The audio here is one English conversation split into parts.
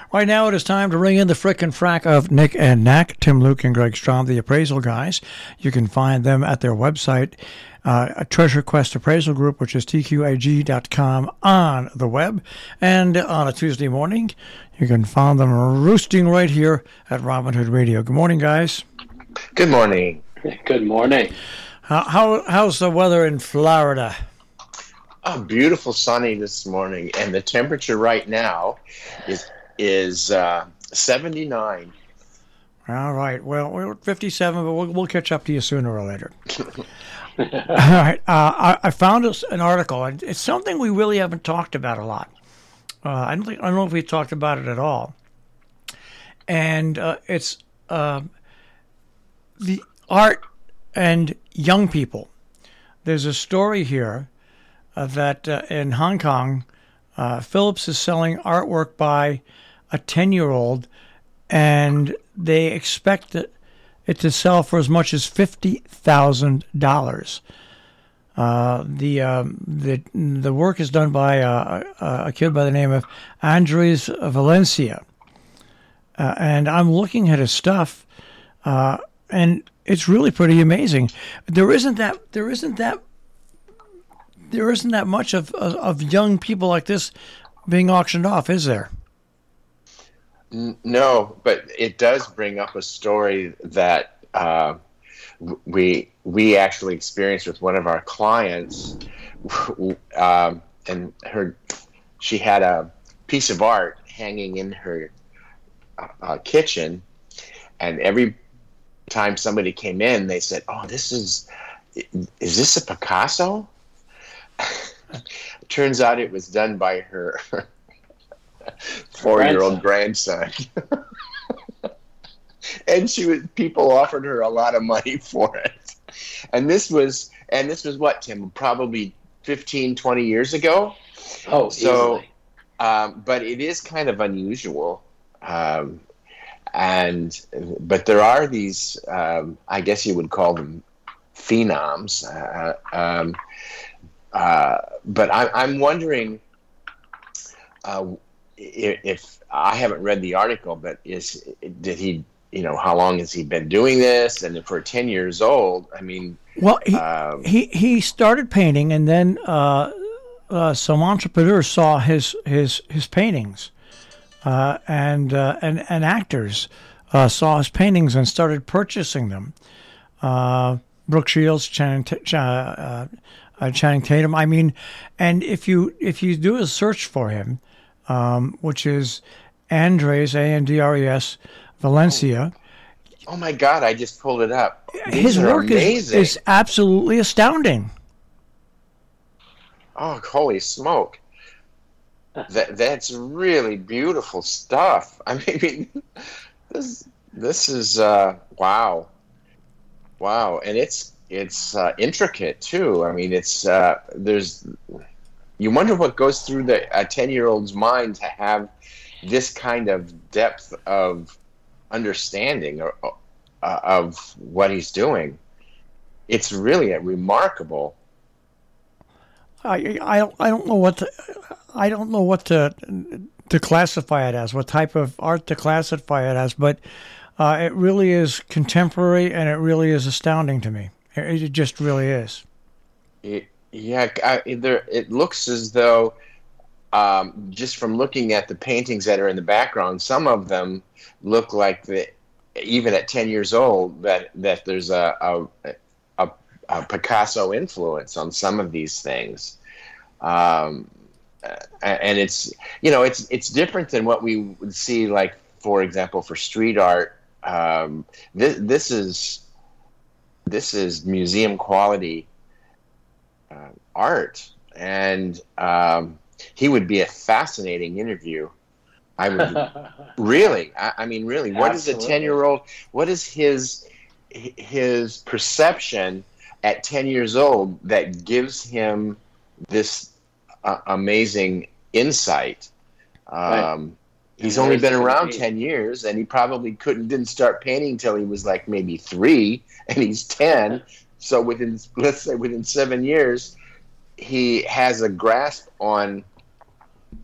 Right now it is time to ring in the frickin' frack of Nick and Knack, Tim, Luke, and Greg Strom, the appraisal guys. You can find them at their website, Treasure Quest Appraisal Group, which is tqag.com on the web. And on a Tuesday morning, you can find them roosting right here at Robin Hood Radio. Good morning, guys. Good morning. Good morning. How's the weather in Florida? Oh, beautiful sunny this morning, and the temperature right now is 79. All right. Well, we're at 57, but we'll catch up to you sooner or later. All right. I found an article, and it's something we really haven't talked about a lot. I don't know if we talked about it at all. And it's the art and young people. There's a story here that in Hong Kong, Phillips is selling artwork by a 10-year-old, and they expect it to sell for as much as $50,000. The work is done by a kid by the name of Andres Valencia, and I'm looking at his stuff, and it's really pretty amazing. There isn't that much of young people like this being auctioned off, is there? No, but it does bring up a story that we actually experienced with one of our clients, and she had a piece of art hanging in her kitchen, and every time somebody came in, they said, "Oh, is this a Picasso?" Turns out it was done by her 4-year-old grandson. And people offered her a lot of money for it. And this was what, Tim, probably 15, 20 years ago? Oh, so easily. But it is kind of unusual. But there are these, I guess you would call them phenoms. But I'm wondering if I haven't read the article, but did he? How long has he been doing this? And for 10 years old, I mean, well, he started painting, and then some entrepreneurs saw his paintings, and actors saw his paintings and started purchasing them. Brooke Shields, Channing Tatum. I mean, and if you do a search for him, which is Andres Andres Valencia. Oh my God! I just pulled it up. His work is absolutely astounding. Oh, holy smoke! That's really beautiful stuff. I mean, this is wow, and it's intricate too. I mean, it's you wonder what goes through a 10-year-old's mind to have this kind of depth of understanding of what he's doing. It's really remarkable. I don't know what to classify it as, what type of art to classify it as, but it really is contemporary, and it really is astounding to me. It just really is. It looks as though, just from looking at the paintings that are in the background, some of them look like even at 10 years old, that there's a Picasso influence on some of these things. And it's different than what we would see, like, for example, for street art. This is museum quality art, and he would be a fascinating interview. I would really. I mean, really. What is a 10-year-old? What is his perception at 10 years old that gives him this amazing insight? Right. He's only been around 10 years, and he probably didn't start painting until he was like maybe 3, and he's 10. So within 7 years, he has a grasp on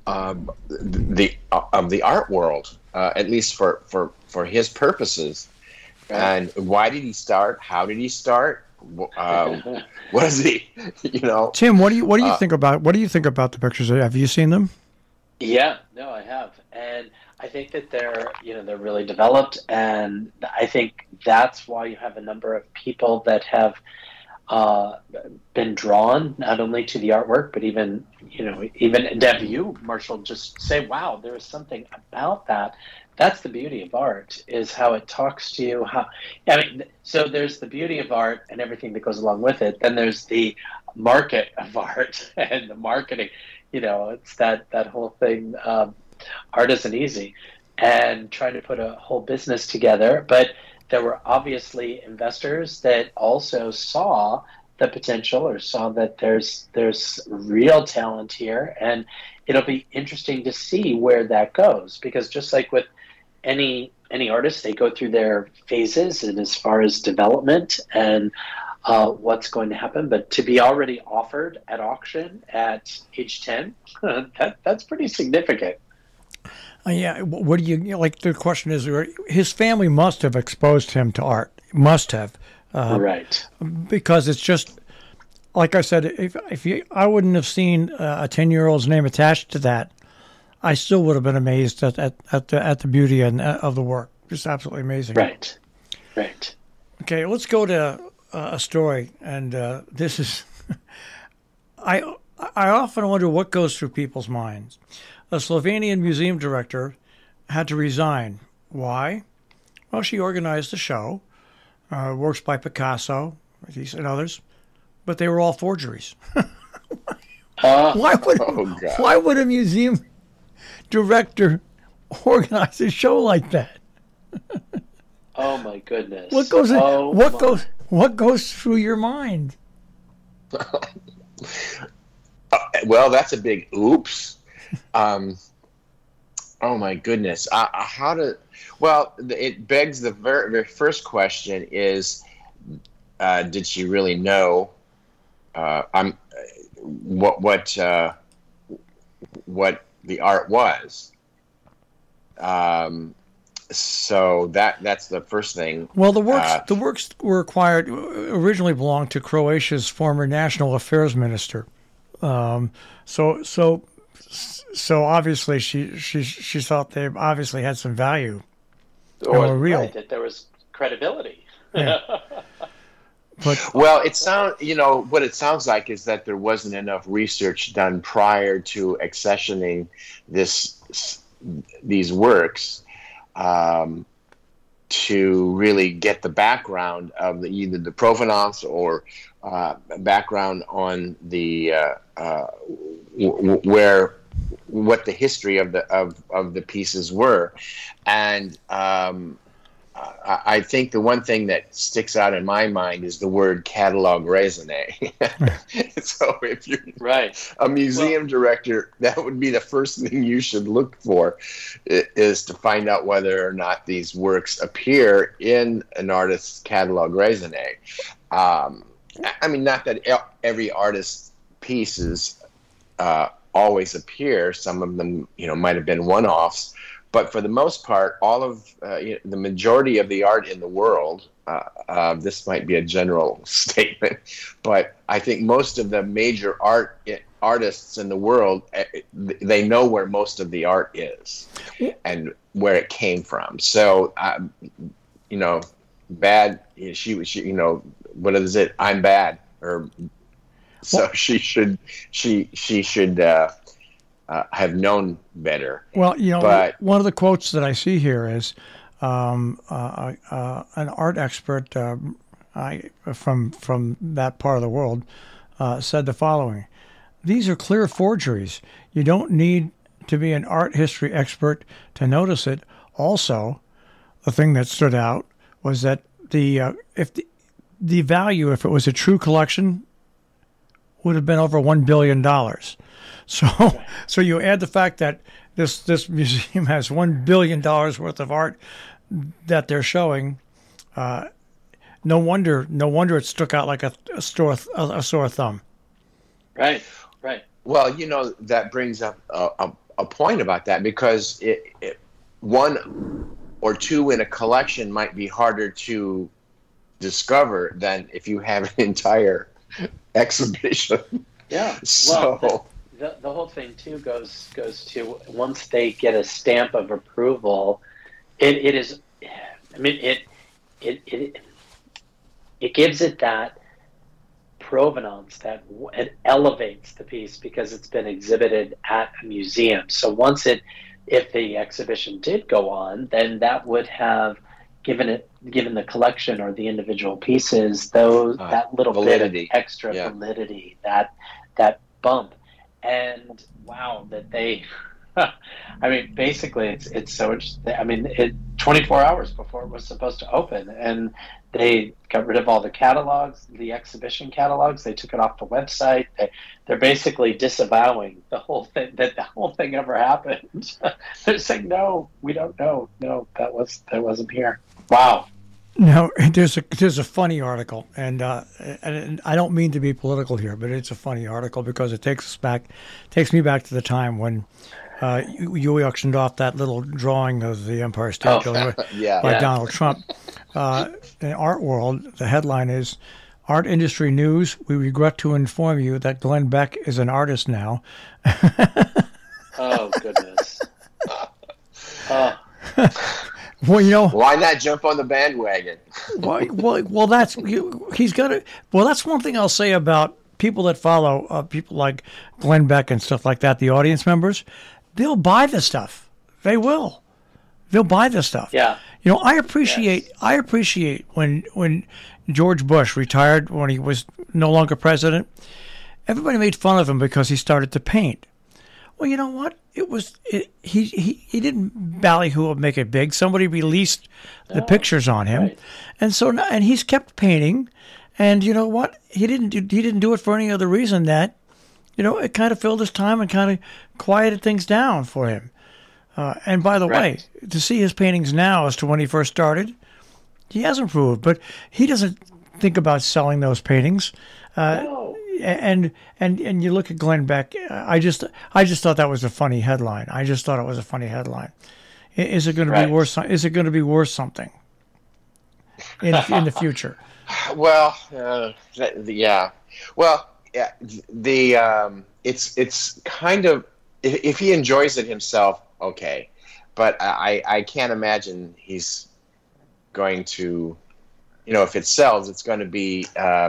the of the art world, at least for his purposes. Right. And why did he start? How did he start? What is he? Tim, what do you think about the pictures? Have you seen them? Yeah, no, I have, and I think that they're really developed, and I think that's why you have a number of people that have been drawn not only to the artwork, but even to have you, Marshall, just say, "Wow, there is something about that." That's the beauty of art, is how it talks to you. So there's the beauty of art and everything that goes along with it. Then there's the market of art and the marketing. It's that whole thing. Art isn't easy, and trying to put a whole business together. But there were obviously investors that also saw the potential, or saw that there's real talent here, and it'll be interesting to see where that goes, because just like with any artist, they go through their phases, and as far as development and what's going to happen. But to be already offered at auction at age 10, that's pretty significant. Yeah. What do you like? The question is, his family must have exposed him to art. Must have. Right. Because it's just, like I said, I wouldn't have seen a 10-year-old's name attached to that, I still would have been amazed at the beauty of the work. Just absolutely amazing. Right. Okay, let's go to a story, and this is. I often wonder what goes through people's minds. A Slovenian museum director had to resign. Why? Well, she organized the show, works by Picasso, and others, but they were all forgeries. Why would a museum director organize a show like that? Oh my goodness! What goes through your mind? Well, that's a big oops. Oh my goodness! It begs the very first question: is did she really know? What the art was? So that's the first thing. Well, the works were acquired, originally belonged to Croatia's former national affairs minister. So obviously she thought they obviously had some value. Or real. Right, that there was credibility. Yeah. Well, what it sounds like is that there wasn't enough research done prior to accessioning these works to really get the background of either the provenance or background on the what the history of the pieces were, and I think the one thing that sticks out in my mind is the word catalog raisonné. So if you're a museum director, that would be the first thing you should look for, is to find out whether or not these works appear in an artist's catalog raisonné. I mean, not that every artist's pieces always appear. Some of them, might have been one-offs. But for the most part, all of the majority of the art in the world, this might be a general statement, but I think most of the major artists in the world, they know where most of the art is and where it came from. So, bad. She what is it? I'm bad. So she should. Have known better. Well, but one of the quotes that I see here is an art expert from that part of the world said the following: "These are clear forgeries. You don't need to be an art history expert to notice it." Also, the thing that stood out was that the value, if it was a true collection, would have been over $1 billion. So you add the fact that this museum has $1 billion worth of art that they're showing. No wonder it stuck out like a sore thumb. Right. Well, that brings up a point about that, because one or two in a collection might be harder to discover than if you have an entire exhibition. Yeah. So Well, the whole thing too goes to, once they get a stamp of approval, it is. I mean, it gives it that provenance, that it elevates the piece because it's been exhibited at a museum. So if the exhibition did go on, then that would have given the collection or the individual pieces that little validity. bit of extra validity, that bump. And wow, that they, I mean, basically it's so interesting. I mean, 24 hours before it was supposed to open, and they got rid of all the catalogs, the exhibition catalogs. They took it off the website. They're basically disavowing the whole thing, that the whole thing ever happened. They're saying, no, we don't know. No, that wasn't here. Wow. No, there's a funny article, and I don't mean to be political here, but it's a funny article because it takes me back to the time when you auctioned off that little drawing of the Empire State Building by Donald Trump. In Art World, the headline is, "Art Industry News, we regret to inform you that Glenn Beck is an artist now." Oh, goodness. Oh. Well, why not jump on the bandwagon? well, that's he's got to. Well, that's one thing I'll say about people that follow people like Glenn Beck and stuff like that. The audience members, they'll buy the stuff. They will. They'll buy the stuff. Yeah. I appreciate when George Bush retired, when he was no longer president. Everybody made fun of him because he started to paint. Well, you know what? He didn't ballyhoo and make it big. Somebody released the pictures on him, right. and he's kept painting. And you know what? He didn't do it for any other reason that, it kind of filled his time and kind of quieted things down for him. And by the way, to see his paintings now as to when he first started, he has improved, but he doesn't think about selling those paintings. No. And you look at Glenn Beck. I just thought that was a funny headline. I just thought it was a funny headline. Is it going to be worth? Is it going to be worth something in the future? Well, yeah. Well, yeah. It's kind of, if he enjoys it himself, okay. But I can't imagine he's going to, if it sells, it's going to be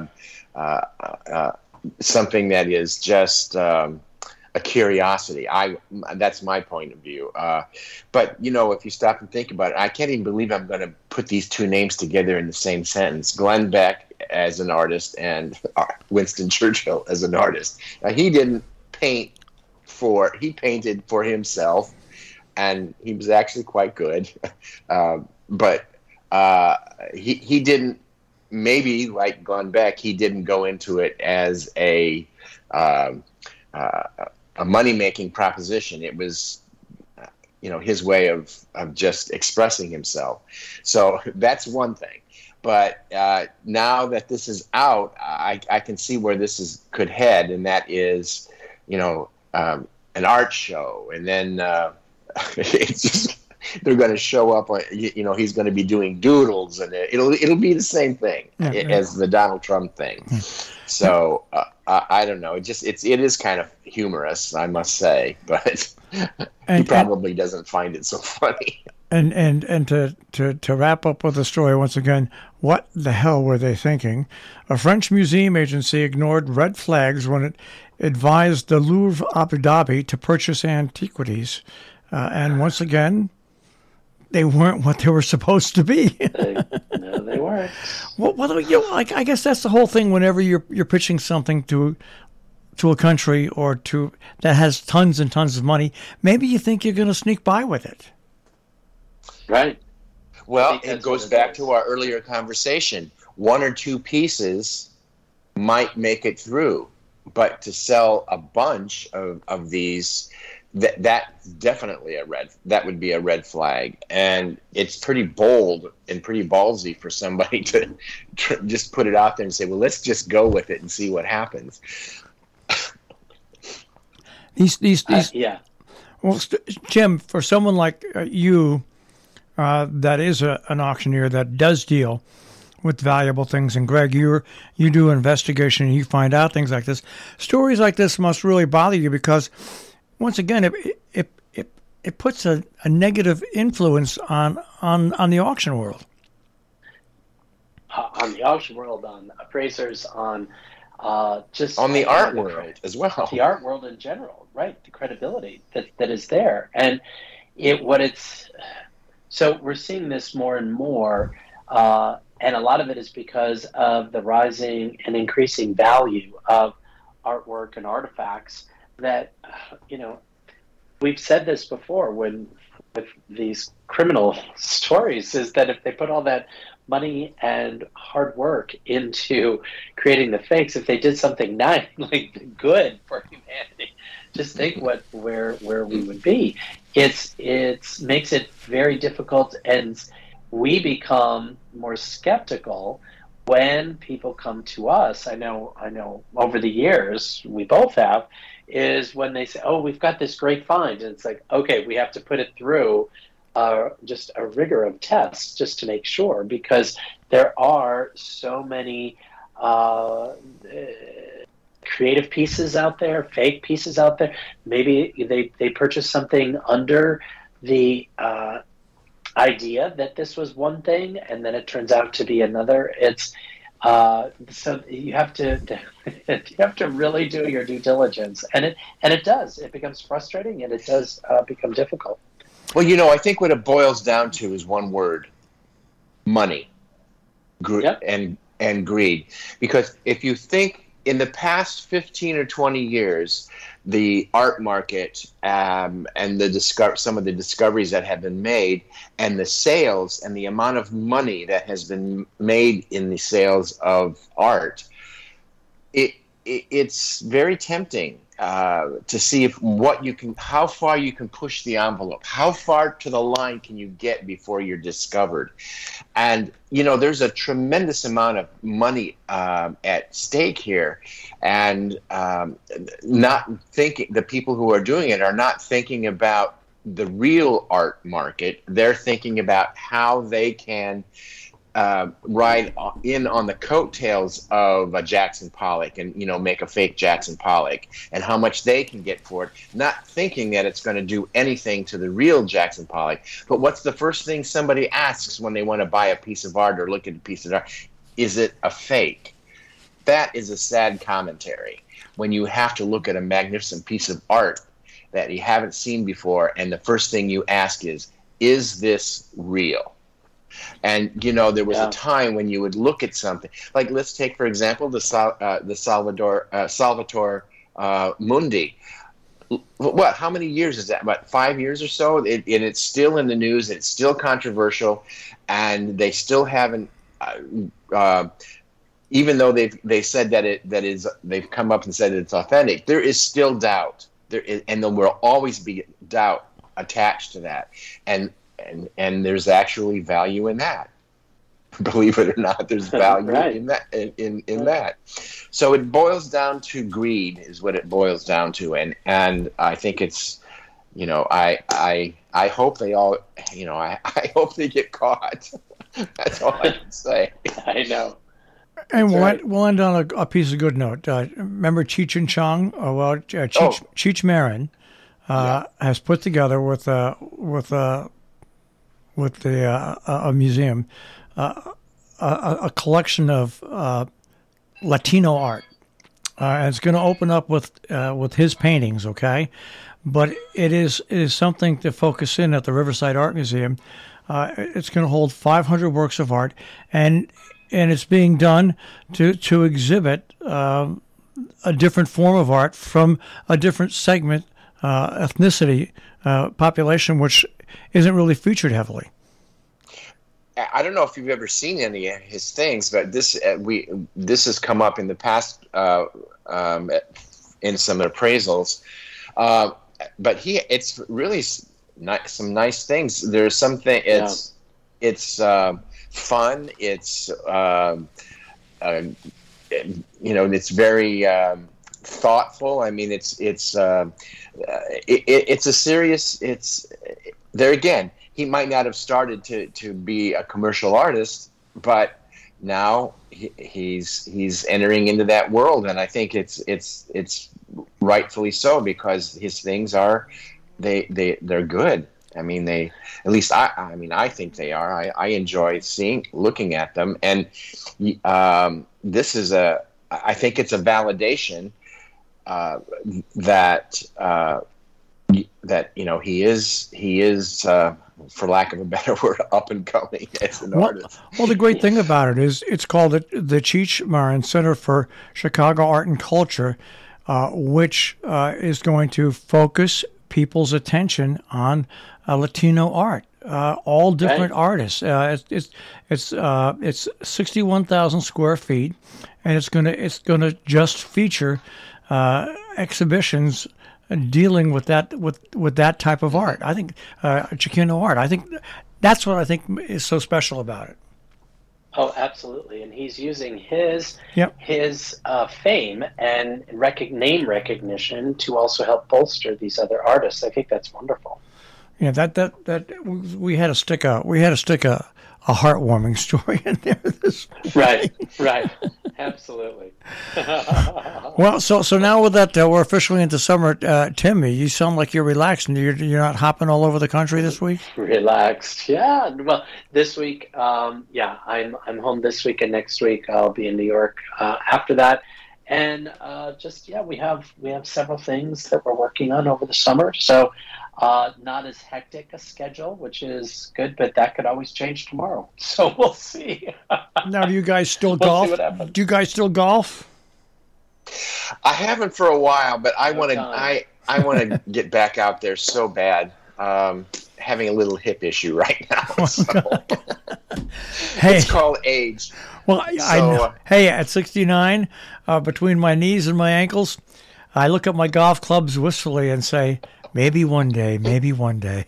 something that is just a curiosity. That's my point of view. But if you stop and think about it, I can't even believe I'm going to put these two names together in the same sentence: Glenn Beck as an artist and Winston Churchill as an artist. Now, he didn't paint he painted for himself, and he was actually quite good. But he didn't. Maybe like Glenn Beck, he didn't go into it as a money-making proposition. It was, his way of just expressing himself. So that's one thing. But now that this is out, I can see where this could head, and that is, an art show, and then it's just. They're going to show up. He's going to be doing doodles, and it'll be the same thing as the Donald Trump thing. So I don't know. It is kind of humorous, I must say, but he probably doesn't find it so funny. And to wrap up with the story once again, what the hell were they thinking? A French museum agency ignored red flags when it advised the Louvre Abu Dhabi to purchase antiquities, and once again, they weren't what they were supposed to be. No, they weren't. Well, I guess that's the whole thing. Whenever you're pitching something to a country or that has tons and tons of money, maybe you think you're going to sneak by with it. Right. Well, it goes back to our earlier conversation. One or two pieces might make it through, but to sell a bunch of these. That's definitely that would be a red flag, and it's pretty bold and pretty ballsy for somebody to just put it out there and say, well, let's just go with it and see what happens. These yeah. Well, Jim, for someone like you, that is an auctioneer that does deal with valuable things, and Greg, you do investigation and you find out things like this. Stories like this must really bother you because, once again, it puts a negative influence on the auction world. On the auction world, on appraisers, on just on the art world as well. The art world in general, right? The credibility that is there, and so we're seeing this more and more, and a lot of it is because of the rising and increasing value of artwork and artifacts. That we've said this before with these criminal stories, is that if they put all that money and hard work into creating the fakes, if they did something nice, like good for humanity, just think where we would be. It makes it very difficult, and we become more skeptical when people come to us. I know over the years we both have, is when they say, oh, we've got this great find, and it's like, okay, we have to put it through just a rigor of tests just to make sure, because there are so many creative pieces out there, fake pieces out there. Maybe they purchased something under the idea that this was one thing, and then it turns out to be another. It's so you have to really do your due diligence, and it does. It becomes frustrating, and it does become difficult. Well, I think what it boils down to is one word: money, Yep. and greed. Because if you think in the past 15 or 20 years, the art market and some of the discoveries that have been made, and the sales and the amount of money that has been made in the sales of art, it's very tempting to see how far you can push the envelope, how far to the line can you get before you're discovered. And there's a tremendous amount of money at stake here, and the people who are doing it are not thinking about the real art market. They're thinking about how they can ride in on the coattails of a Jackson Pollock and make a fake Jackson Pollock, and how much they can get for it, not thinking that it's going to do anything to the real Jackson Pollock. But what's the first thing somebody asks when they want to buy a piece of art or look at a piece of art? Is it a fake? That is a sad commentary when you have to look at a magnificent piece of art that you haven't seen before, and the first thing you ask is this real? And there was a time when you would look at something like, let's take for example the Salvator Mundi. What? How many years is that? About 5 years or so? And it's still in the news. It's still controversial, and they still haven't. Even though they said they've come up and said it's authentic, there is still doubt. And there will always be doubt attached to that. And there's actually value in that. Believe it or not, there's value right. in that. In that. So it boils down to greed, is what it boils down to, and I think it's, I hope they all, I hope they get caught. That's all I can say. I know. And we'll end on a piece of good note. Remember Cheech and Chong? Cheech Marin has put together with a museum, a collection of Latino art. And it's going to open up with his paintings, okay? But it is something to focus in at the Riverside Art Museum. It's going to hold 500 works of art, and it's being done to exhibit a different form of art from a different segment, ethnicity, population, which isn't really featured heavily. I don't know if you've ever seen any of his things, but this has come up in the past in some appraisals. But it's really some nice things. There's something. It's fun. It's it's very thoughtful. I mean, it's a serious. It's there again. He might not have started to be a commercial artist, but now he's entering into that world, and I think it's rightfully so, because his things are they're good. I mean, they, at least I think they are. I enjoy looking at them, and this is I think it's a validation that he is for lack of a better word, up and coming as an artist. Well, the great thing about it is it's called the Cheech Marin Center for Chicago Art and Culture, which is going to focus people's attention on Latino art. All different artists. It's 61,000 square feet, and it's gonna just feature exhibitions dealing with that type of art. I think Chicano art. I think that's what I think is so special about it. Oh, absolutely, and he's using his fame and name recognition to also help bolster these other artists. I think that's wonderful. Yeah, that we had to stick a heartwarming story in there. Right, absolutely. Well, so now with that, we're officially into summer. Timmy, you sound like you're relaxed, and you're not hopping all over the country this week. Relaxed, yeah. Well, this week, I'm home this week, and next week I'll be in New York after that. And we have several things that we're working on over the summer. So not as hectic a schedule, which is good, but that could always change tomorrow. So we'll see. Now, do you guys still golf? Do you guys still golf? I haven't for a while, but I want to get back out there so bad. Having a little hip issue right now. So. Hey, it's called age. Well, I know. Hey, at 69, between my knees and my ankles, I look at my golf clubs wistfully and say, maybe one day, maybe one day.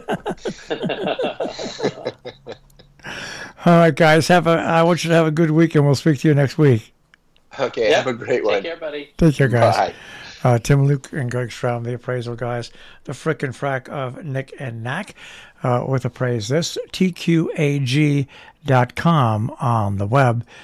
All right, guys, I want you to have a good week, and we'll speak to you next week. Okay, have a great one. Take care, buddy. Take care, guys. Bye. Tim Luke and Greg Straub, the appraisal guys, the frickin' frack of Nick and Knack with Appraise This, TQAG.com on the web.